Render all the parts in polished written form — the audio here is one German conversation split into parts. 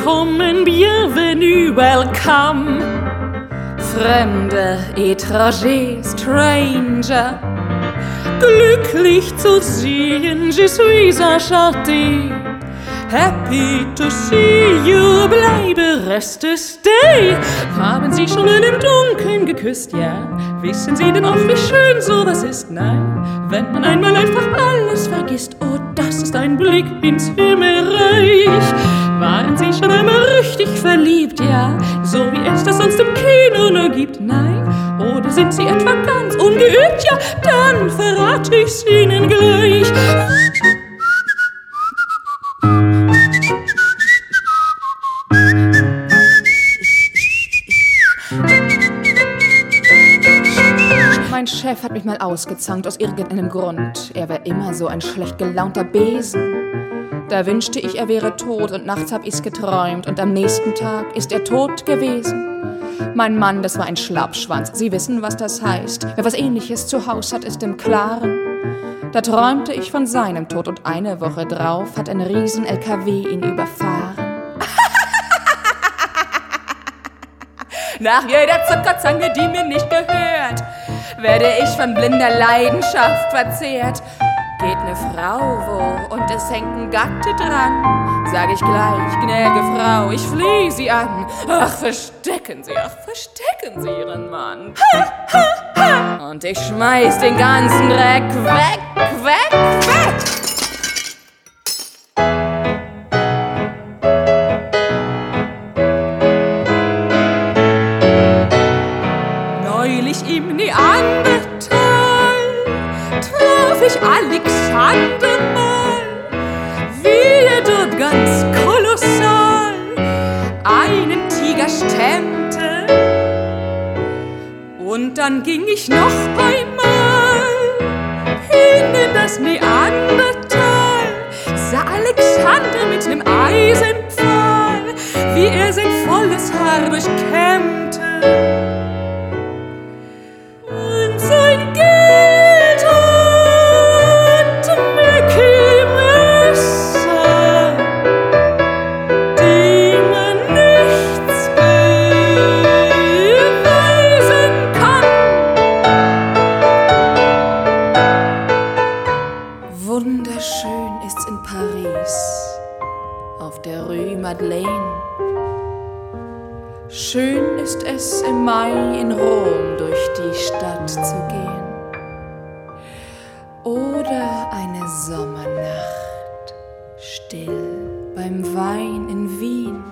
Willkommen, bienvenue, welcome. Fremde, étranger, stranger. Glücklich zu sehen, je suis enchanté. Happy to see you, bleibe, reste, stay. Haben Sie schon in dem Dunkeln geküsst, ja? Wissen Sie denn auch, wie schön sowas ist? Nein, wenn man einmal einfach alles vergisst. Oh, das ist ein Blick ins Himmelreich. Waren Sie schon einmal richtig verliebt, ja? So wie es das sonst im Kino nur gibt, nein? Oder sind Sie etwa ganz ungeübt? Ja, dann verrate ich's Ihnen gleich. Mein Chef hat mich mal ausgezankt aus irgendeinem Grund. Er war immer so ein schlecht gelaunter Besen. Da wünschte ich, er wäre tot und nachts hab ich's geträumt und am nächsten Tag ist er tot gewesen. Mein Mann, das war ein Schlappschwanz. Sie wissen, was das heißt. Wer was Ähnliches zu Haus hat, ist im Klaren. Da träumte ich von seinem Tod und eine Woche drauf hat ein Riesen-LKW ihn überfahren. Nach jeder Zuckerzange, die mir nicht gehört, werde ich von blinder Leidenschaft verzehrt. Geht ne Frau wo und es hängt ein Gatte dran, sag ich gleich, gnädige Frau, ich flieh sie an. Ach, verstecken Sie Ihren Mann. Ha, ha, ha. Und ich schmeiß den ganzen Dreck weg, weg, weg. Neulich im Neandertal traf ich Alexander mal, wie er dort ganz kolossal einen Tiger stemmte. Und dann ging ich noch einmal hin in das Neandertal, sah Alexander mit nem Eisenpfahl, wie er sein volles Haar durchkämmte. Und sein Geld hat Messer, die man nichts beweisen kann. Wunderschön ist's in Paris, auf der Rue Madeleine. Schön ist es im Mai in Rom durch die Stadt zu gehen. Oder eine Sommernacht, still beim Wein in Wien.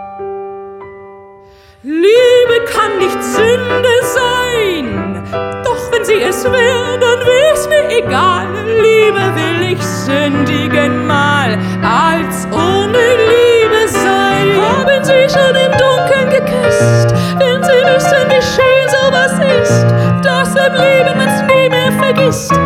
Liebe kann nicht Sünde sein, doch wenn sie es will, dann wär's mir egal. Lieber will ich sündigen mal, als ohne Liebe sein. Haben Sie schon im Dunkeln geküsst, wenn Sie wissen, wie schön sowas ist, dass im Leben man's nie mehr vergisst.